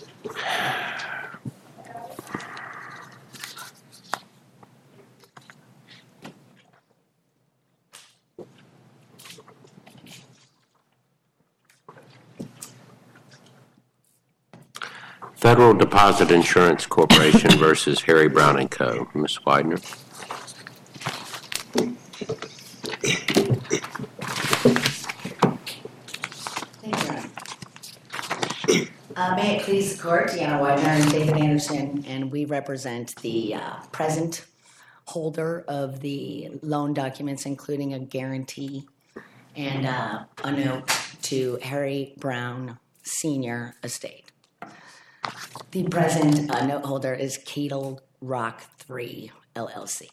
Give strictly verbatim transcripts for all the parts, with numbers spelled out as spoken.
Federal Deposit Insurance Corporation versus Harry Brown and Co. Miz Widener. Uh, may it please the court, Deanna Widener and David Anderson, and we represent the uh, present holder of the loan documents, including a guarantee and uh, a note to Harry Brown Senior Estate. The present uh, note holder is Cadle Rock three, L L C.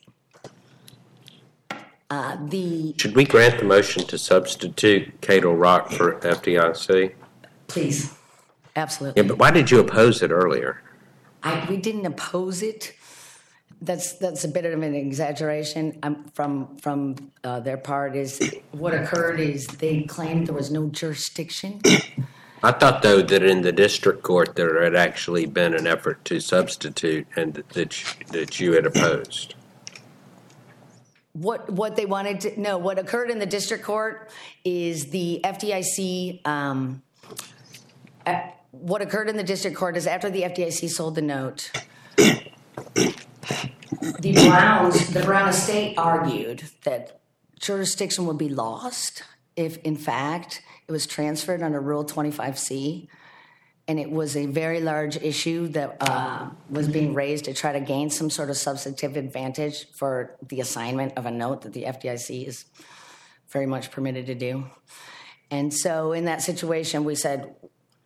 Uh, the Should we grant the motion to substitute Cadle Rock for F D I C? Please. Absolutely. Yeah, but why did you oppose it earlier? I, we didn't oppose it. That's that's a bit of an exaggeration um, from from uh, their part. Is what occurred is they claimed there was no jurisdiction. I thought, though, that in the district court there had actually been an effort to substitute, and that you, that you had opposed. What what they wanted to no. What occurred in the district court is the F D I C. Um, uh, what occurred in the district court is after the F D I C sold the note. The Browns, the Brown estate argued that jurisdiction would be lost if, in fact, it was transferred under Rule twenty-five C, and it was a very large issue that uh, was being raised to try to gain some sort of substantive advantage for the assignment of a note that the F D I C is very much permitted to do. And so in that situation, we said,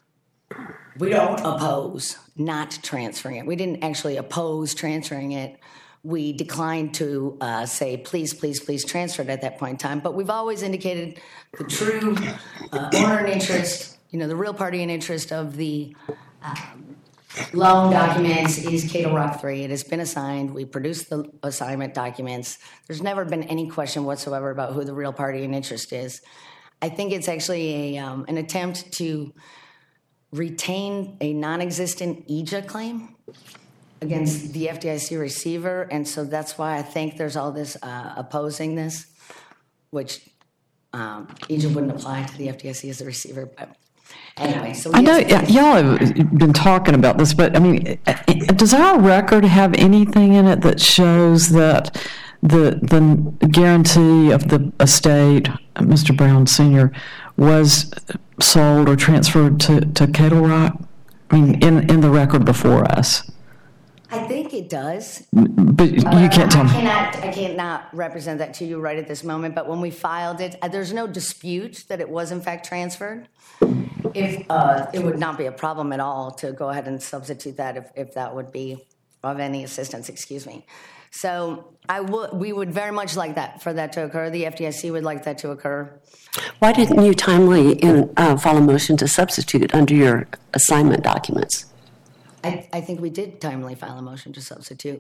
we don't oppose not transferring it. We didn't actually oppose transferring it. We declined to uh, say, please, please, please transfer it at that point in time. But we've always indicated the true uh, owner and interest, you know, the real party and interest of the um, loan documents is Cadle Rock three. It has been assigned. We produced the assignment documents. There's never been any question whatsoever about who the real party and interest is. I think it's actually a um, an attempt to retain a non-existent E J A claim against the F D I C receiver, and so that's why I think there's all this uh, opposing this, which um, E J A wouldn't apply to the F D I C as the receiver. But anyway, so I know y- y'all have been talking about this, but I mean, does our record have anything in it that shows that the the guarantee of the estate, Mister Brown Senior, was sold or transferred to, to Cadle Rock? I mean, in, in the record before us. I think it does. But you Uh, can't tell I me. cannot, I cannot represent that to you right at this moment, but when we filed it, uh, there's no dispute that it was in fact transferred. If uh, it would not be a problem at all to go ahead and substitute that if, if that would be of any assistance, excuse me. So I would, we would very much like that for that to occur. The F D I C would like that to occur. Why didn't you timely in, uh, file a motion to substitute under your assignment documents? I, I think we did timely file a motion to substitute.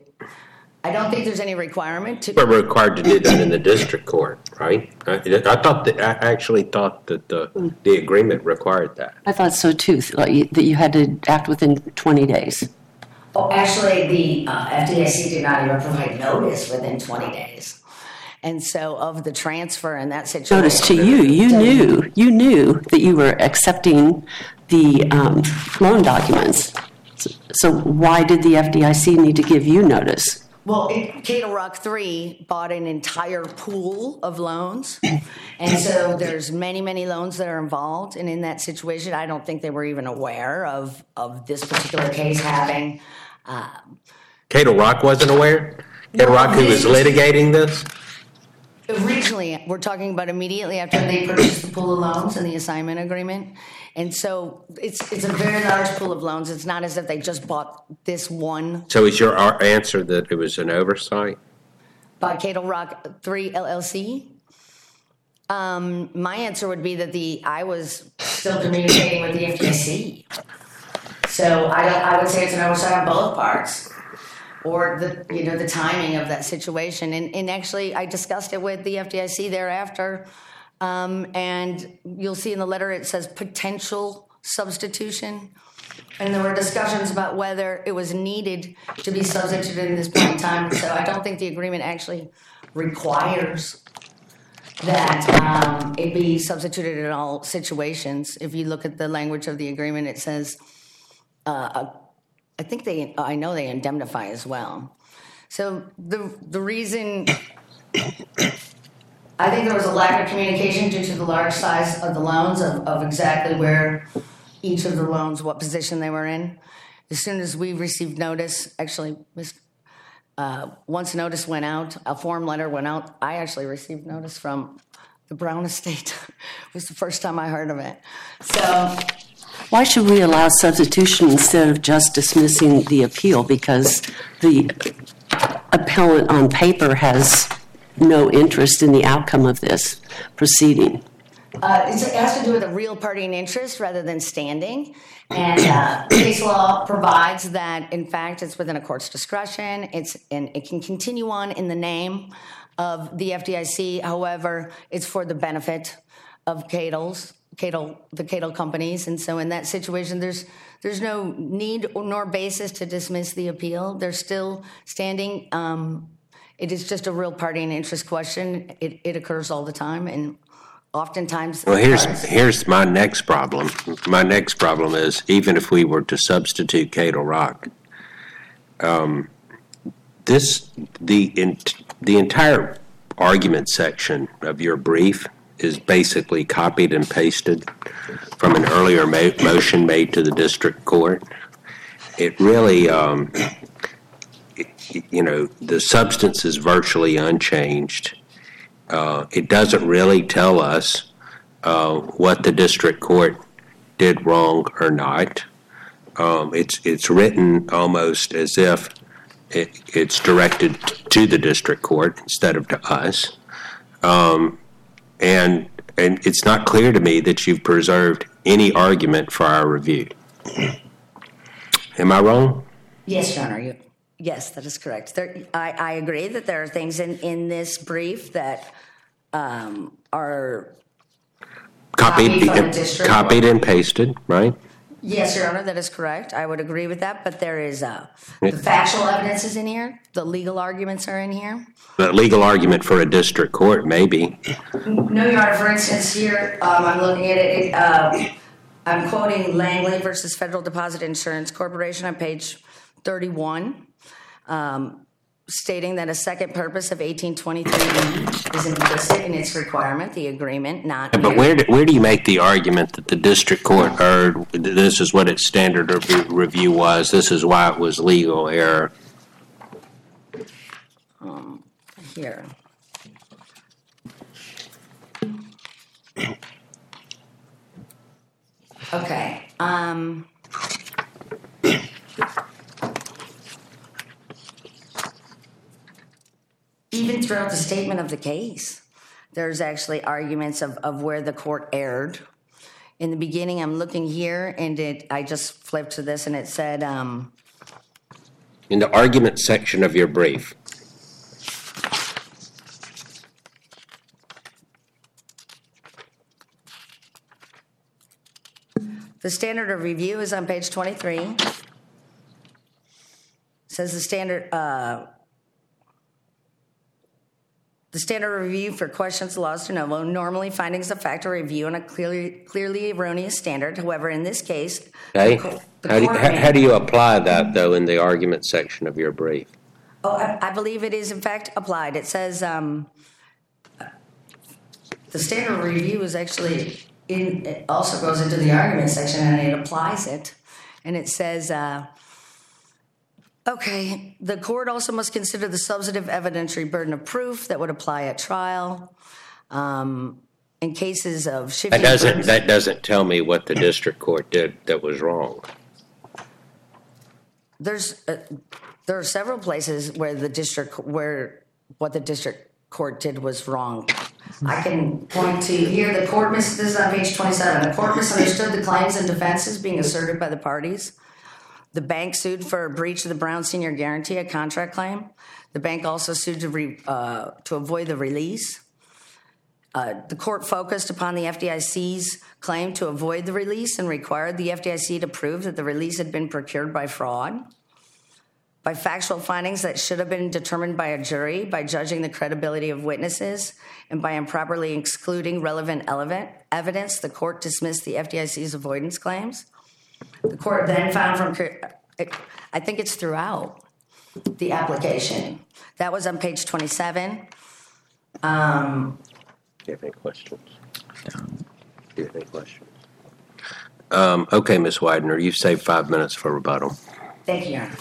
I don't think there's any requirement to. We're required to do that in the district court, right? I, I thought that, I actually thought that the, the agreement required that. I thought so too, like you, that you had to act within twenty days. Oh, actually, the uh, F D I C did not even provide notice within twenty days. And so of the transfer in that situation. Notice to you, you knew, you knew that you were accepting the um, loan documents. So, so why did the F D I C need to give you notice? Well, it, Cadle Rock three bought an entire pool of loans. And so there's many, many loans that are involved. And in that situation, I don't think they were even aware of, of this particular case having. Um, Cadle Rock wasn't aware? Cadle Rock, who was litigating this? Originally, we're talking about immediately after they purchased the pool of loans and the assignment agreement. And so it's it's a very large pool of loans. It's not as if they just bought this one. So is your ar- answer that it was an oversight? By Cadle Rock three L L C? Um, my answer would be that the I was still communicating with the F D I C. So I don't, I would say it's an oversight on both parts. Or the you know the timing of that situation, and and actually I discussed it with the F D I C thereafter, um, and you'll see in the letter it says potential substitution. And there were discussions about whether it was needed to be substituted in this point in time. So I don't think the agreement actually requires that um, it be substituted in all situations. If you look at the language of the agreement, it says, uh, I think they, I know they indemnify as well. So the the reason, I think there was a lack of communication due to the large size of the loans, of, of exactly where each of the loans, what position they were in. As soon as we received notice, actually, uh, once notice went out, a form letter went out, I actually received notice from the Brown estate. It was the first time I heard of it. So, why should we allow substitution instead of just dismissing the appeal? Because the appellant on paper has no interest in the outcome of this proceeding. Uh, it's, it has to do with a real party in interest rather than standing. And uh, case law provides that, in fact, it's within a court's discretion. It's and it can continue on in the name of the F D I C. However, it's for the benefit of Cadle's, Cadle, the Cadle companies. And so in that situation, there's there's no need nor basis to dismiss the appeal. They're still standing. Um, it is just a real party and interest question. It, it occurs all the time, and oftentimes. Well, here's here's my next problem. My next problem is, even if we were to substitute Cadle Rock, um, this the in, the entire argument section of your brief is basically copied and pasted from an earlier ma- motion made to the district court. It really, um, it, you know, the substance is virtually unchanged. Uh, it doesn't really tell us uh, what the district court did wrong or not. Um, it's it's written almost as if it, it's directed to the district court instead of to us. Um, and and it's not clear to me that you've preserved any argument for our review. Am I wrong? Yes, Your Honor. You, yes, that is correct. There, I, I agree that there are things in, in this brief that um, are Copied, copied from the district copied court. and pasted, right? Yes, Your Honor, that is correct. I would agree with that, but there is uh, the factual evidence is in here. The legal arguments are in here. The legal argument for a district court, maybe. No, Your Honor. For instance, here um, I'm looking at it. it uh, I'm quoting Langley versus Federal Deposit Insurance Corporation on page thirty-one, um, stating that a second purpose of eighteen twenty-three is implicit in its requirement, the agreement, not. But where do, where do you make the argument that the district court heard, this is what its standard of review was, this is why it was legal error? Um, here. Okay. Um, even throughout the statement of the case, there's actually arguments of, of where the court erred. In the beginning, I'm looking here, and it I just flipped to this, and it said... Um, in the argument section of your brief. The standard of review is on page twenty-three. It says the standard... Uh, The standard review for questions, laws de novo, normally findings of fact are review on a clearly clearly erroneous standard. However, in this case, Okay. the, the How do, you, court how, made- how do you apply that, though, in the argument section of your brief? Oh, I, I believe it is in fact applied. It says um, the standard review is actually in. It also goes into the argument section and it applies it, and it says. Uh, Okay, the court also must consider the substantive evidentiary burden of proof that would apply at trial. Um, in cases of shifting That doesn't, burdens- that doesn't tell me what the district court did that was wrong. there's uh, there are several places where the district where what the district court did was wrong. I can point to here the court mis- this is on page twenty-seven. The court misunderstood the claims and defenses being asserted by the parties. The bank sued for a breach of the Brown Senior Guarantee, a contract claim. The bank also sued to re, uh, to avoid the release. Uh, the court focused upon the F D I C's claim to avoid the release and required the F D I C to prove that the release had been procured by fraud, by factual findings that should have been determined by a jury, by judging the credibility of witnesses, and by improperly excluding relevant evidence. The court dismissed the F D I C's avoidance claims. The court then found from, I think it's throughout the application. That was on page twenty-seven. Um, Do you have any questions? Do you have any questions? Um, okay, Miz Widener, you've saved five minutes for rebuttal. Thank you, Your Honor.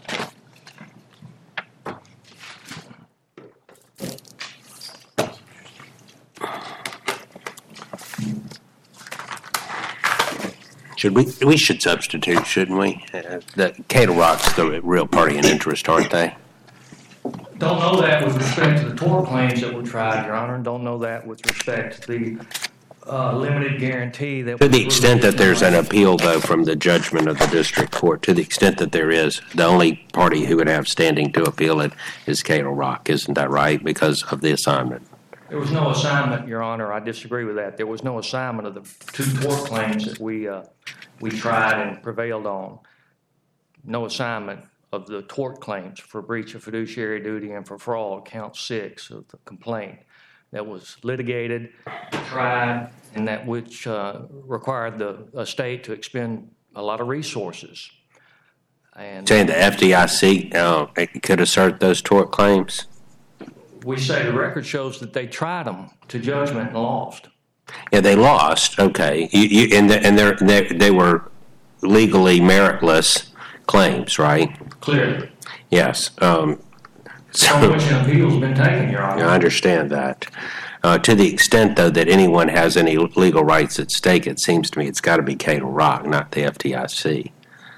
Should we? We should substitute, shouldn't we? Uh, the Cato Rock's the real party in interest, aren't they? Don't know that with respect to the tort claims that were tried, Your Honor, and don't know that with respect to the uh, limited guarantee that. To the extent that there's an appeal, though, from the judgment of the district court, to the extent that there is, the only party who would have standing to appeal it is Cato Rock, isn't that right? Because of the assignment. There was no assignment, Your Honor. I disagree with that. There was no assignment of the two tort claims that we uh, we tried and prevailed on. No assignment of the tort claims for breach of fiduciary duty and for fraud, count six of the complaint that was litigated, tried, and that which uh, required the estate to expend a lot of resources. And Saying the F D I C uh, could assert those tort claims? we say the record shows that they tried them to judgment and lost. Yeah, they lost. Okay, you, you, and the, and they're, they they were legally meritless claims, right? Clearly. Yes. Um, so, On which an appeal's been taken, Your Honor. I understand that. Uh, to the extent, though, that anyone has any legal rights at stake, it seems to me it's got to be Cato Rock, not the F D I C.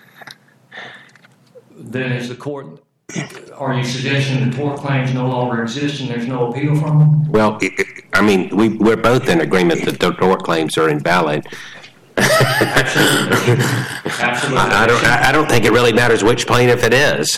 Then is the court, are you suggesting the tort claims no longer exist and there's no appeal from them? Well, it, it, I mean, we, we're both in agreement that the tort claims are invalid. Absolutely. Absolutely. I, I don't. I don't think it really matters which plaintiff it is.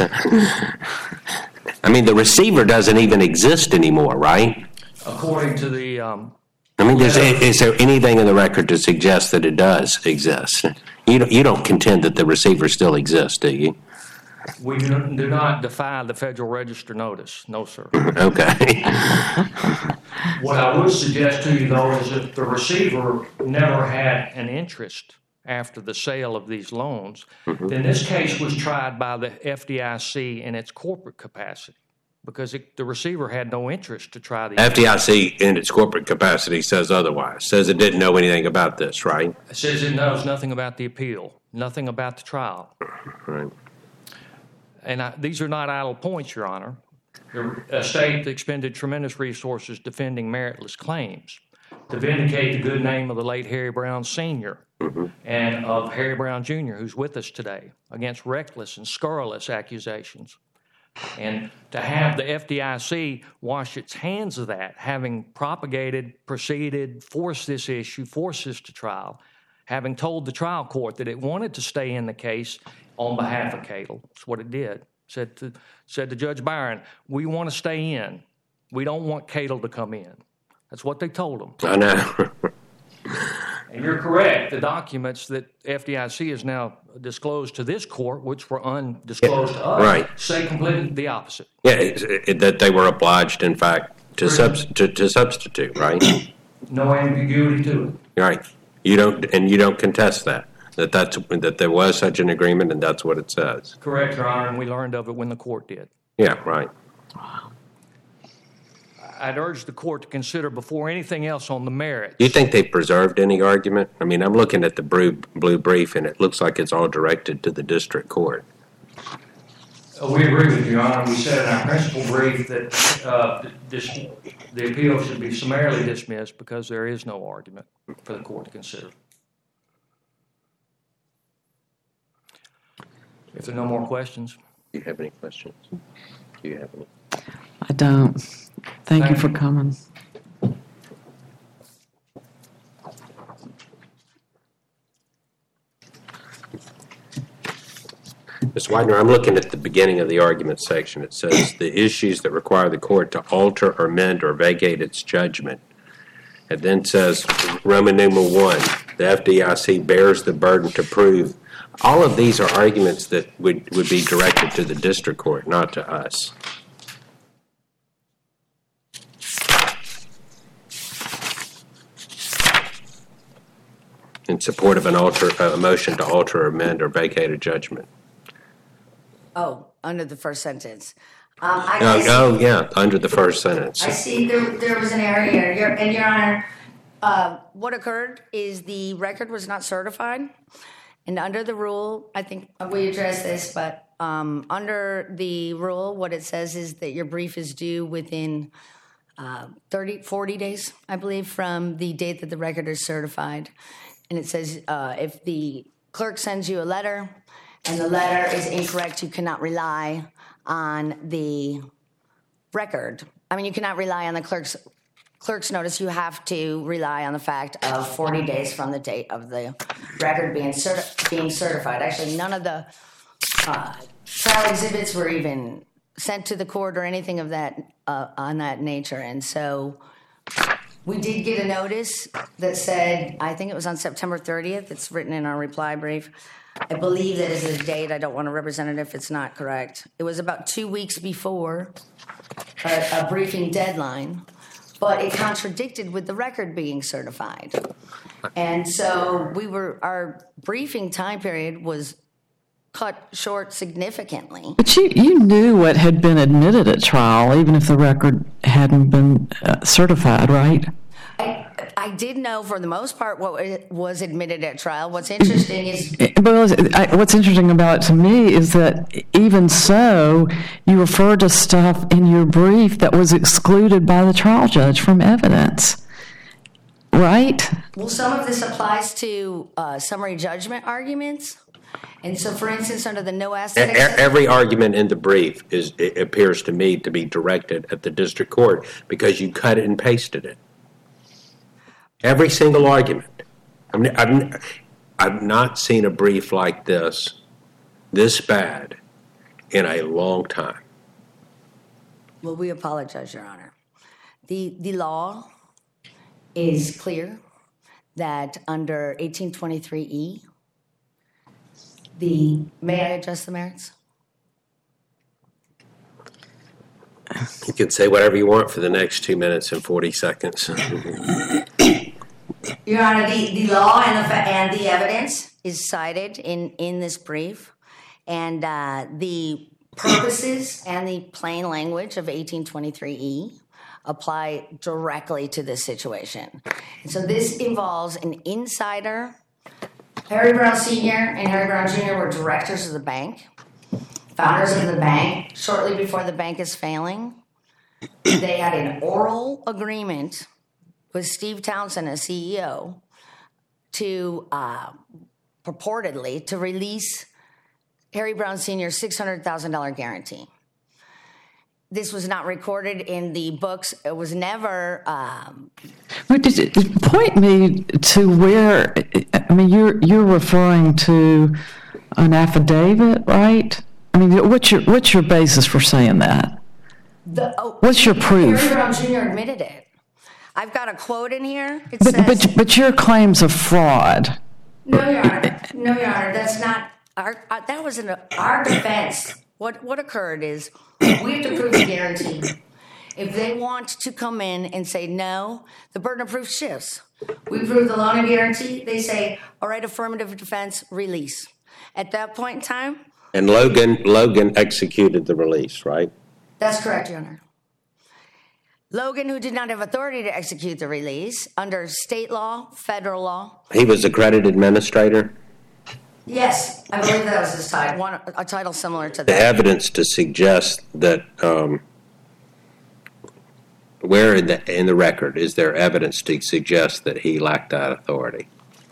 I mean, the receiver doesn't even exist anymore, right? According to the, um, I mean, there's, Yeah. is there anything in the record to suggest that it does exist? You don't. You don't contend that the receiver still exists, do you? we do do not defy the Federal Register notice. No, sir. Okay. What I would suggest to you, though, is that the receiver never had an interest after the sale of these loans, Mm-hmm. then this case was tried by the F D I C in its corporate capacity because it, the receiver had no interest to try the F D I C in its corporate capacity says otherwise. Says it didn't know anything about this, right? It says it knows nothing about the appeal, nothing about the trial. Right. And I, these are not idle points, Your Honor. The estate expended tremendous resources defending meritless claims to vindicate the good name of the late Harry Brown Senior Mm-hmm. and of Harry Brown Junior, who's with us today, against reckless and scurrilous accusations. And to have the F D I C wash its hands of that, having propagated, proceeded, forced this issue, forced this to trial, having told the trial court that it wanted to stay in the case on behalf of Cato. That's what it did. Said to, said to Judge Byron, we want to stay in. We don't want Cato to come in. That's what they told him. I know. And you're correct. The documents that F D I C has now disclosed to this court, which were undisclosed to us, Right. say completely the opposite. Yeah, it, it, that they were obliged, in fact, to, subs, to, to substitute, right? No ambiguity to it. Right. You don't, and you don't contest that. That that's that there was such an agreement, and that's what it says. Correct, Your Honor, and we learned of it when the court did. Yeah, right. I'd urge the court to consider before anything else on the merits. Do you think they preserved any argument? I mean, I'm looking at the blue, blue brief, and it looks like it's all directed to the district court. Uh, We agree with you, Your Honor. We said in our principal brief that uh, this, the appeal should be summarily dismissed because there is no argument for the court to consider. If there are no more questions. Do you have any questions? Do you have any? I don't. Thank you Thank for you. coming. Miz Widener, I'm looking at the beginning of the argument section. It says the issues that require the court to alter or amend or vacate its judgment It then says, Roman numeral one, the F D I C bears the burden to prove. All of these are arguments that would, would be directed to the district court, not to us. In support of an alter, a motion to alter, amend, or vacate a judgment. Oh, under the first sentence. Um, I Oh, guess- oh, yeah, under the first sentence. I see there, there was an error here. Your, and Your Honor, uh, what occurred is the record was not certified. And under the rule, I think we addressed this, but um, under the rule, what it says is that your brief is due within uh, thirty, forty days, I believe, from the date that the record is certified. And it says uh, if the clerk sends you a letter and the letter is incorrect, you cannot rely on the record. I mean, you cannot rely on the clerk's clerk's notice. You have to rely on the fact of forty days from the date of the record being certi- being certified. Actually, none of the uh, trial exhibits were even sent to the court or anything of that uh, on that nature. And so we did get a notice that said, I think it was on September thirtieth. It's written in our reply brief. I believe that is the date. I don't want to represent it if it's not correct. It was about two weeks before a, a briefing deadline, but it contradicted with the record being certified. And so we were, our briefing time period was cut short significantly. But you, you knew what had been admitted at trial, even if the record hadn't been uh, certified, right? I, I did know for the most part what was admitted at trial. What's interesting is Well, I, what's interesting about it to me is that even so, you referred to stuff in your brief that was excluded by the trial judge from evidence, right? well, some of this applies to uh, summary judgment arguments. And so, for instance, under the no E- asset e- exception, Every argument in the brief is, it appears to me to be directed at the district court because you cut it and pasted it. Every single argument. I mean, I've, I've not seen a brief like this, this bad, in a long time. well, we apologize, Your Honor. The the law is clear that under eighteen twenty-three E, the may I address the merits? You can say whatever you want for the next two minutes and forty seconds. Your Honor, the, the law and the, fa- and the evidence is cited in, in this brief, and uh, the purposes and the plain language of eighteen twenty-three E apply directly to this situation. And so this involves an insider. Harry Brown Senior and Harry Brown Junior were directors of the bank, founders of the bank. Shortly before the bank is failing, they had an oral agreement with Steve Townsend as C E O to uh, purportedly to release Harry Brown Senior's six hundred thousand dollars guarantee. This was not recorded in the books. It was never. Um, But did it, point me to where, I mean, you're, you're referring to an affidavit, right? I mean, what's your, what's your basis for saying that? the, oh, What's your proof? Harry Brown Junior admitted it. I've got a quote in here. It But, says, but, but your claims of fraud. "No, Your Honor. No, Your Honor. That's not our. Uh, that was an, our defense. What what occurred is we have to prove the guarantee. If they want to come in and say no, the burden of proof shifts. We prove the loan and guarantee. They say, all right, affirmative defense, release. At that point in time, And Logan, Logan executed the release, right? that's correct, Your Honor. Logan, who did not have authority to execute the release under state law, federal law. He was accredited administrator. Yes, I believe that was his title, one, a title similar to The that. evidence to suggest that, um, where in the, in the record is there evidence to suggest that he lacked that authority?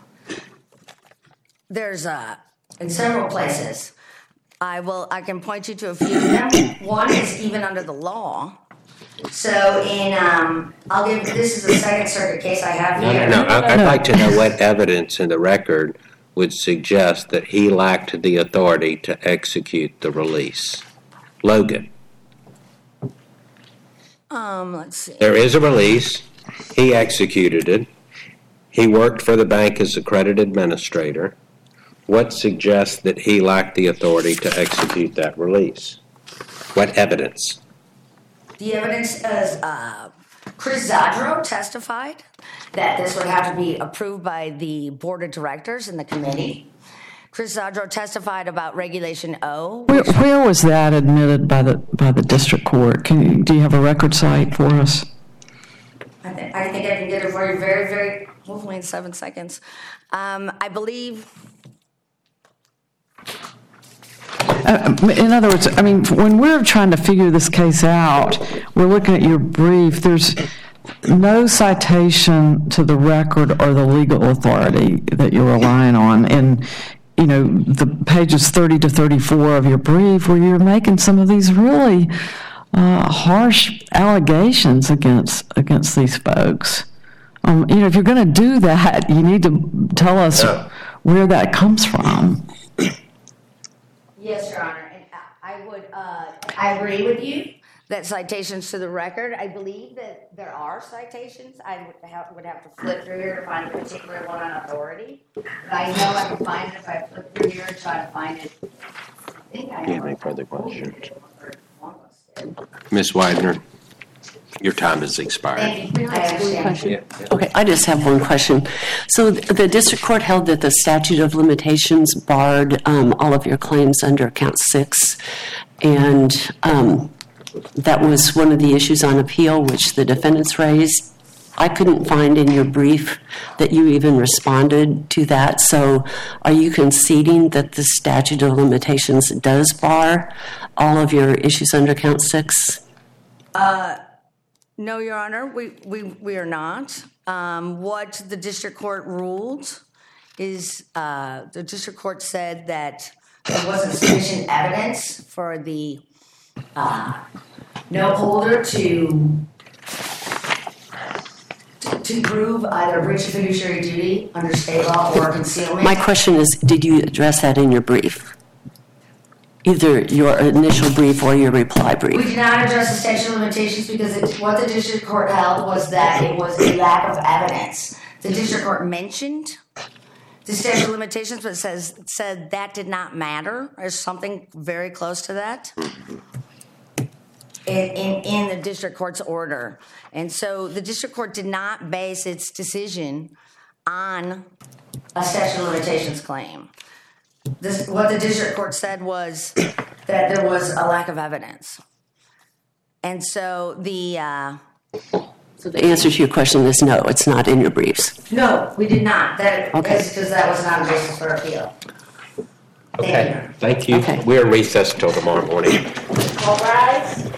There's uh, in several places. I will. I can point you to a few of them. One is even under the law. So in, um, I'll give. This is a Second Circuit case I have No, here. no, no. I- I'd like to know what evidence in the record would suggest that he lacked the authority to execute the release. Logan, Um, let's see. there is a release. He executed it. He worked for the bank as a credit administrator. What suggests that he lacked the authority to execute that release? What evidence? The evidence is uh, Chris Zadro testified that this would have to be approved by the board of directors and the committee. Chris Zadro testified about Regulation O. Where, where was that admitted by the by the district court? Can you, do you have a record site for us? I, th- I think I can get it for you very, very, hopefully in seven seconds. Um, I believe. Uh, in other words, I mean, when we're trying to figure this case out, we're looking at your brief. There's no citation to the record or the legal authority that you're relying on. And, you know, the pages thirty to thirty-four of your brief where you're making some of these really uh, harsh allegations against against these folks. Um, you know, if you're going to do that, you need to tell us Yeah. where that comes from. Yes, Your Honor, and I would, uh, I agree with you that citations to the record, I believe that there are citations. I would have, would have to flip through here to find a particular one on authority. But I know I can find it if I flip through here and try to find it. I think I Do you have have any further questions? it. Miz Widener, your time has expired. Thank you. I understand. Okay, I just have one question. So th- the district court held that the statute of limitations barred um, all of your claims under count six, and um, that was one of the issues on appeal which the defendants raised. I couldn't find in your brief that you even responded to that. So are you conceding that the statute of limitations does bar all of your issues under count six? No, Your Honor, we, we, we are not. Um, what the district court ruled is, uh, the district court said that there wasn't sufficient evidence for the, uh, note holder to, to, to prove either breach of fiduciary duty under state law or concealment. My question is, did you address that in your brief? Either your initial brief or your reply We brief? did not address the statute of limitations because it, what the district court held was that it was a lack of evidence. The district court mentioned the statute of limitations, but says said that did not matter, or something very close to that, in, in, in the district court's order. And so the district court did not base its decision on a statute of limitations claim. This, what the district court said was that there was a lack of evidence. And so the, uh, So the answer to your question is no, it's not in your briefs. no, we did not. That Okay. is because that was not a basis for appeal. Thank Okay, thank you. Okay. We're recessed till tomorrow morning. All rise.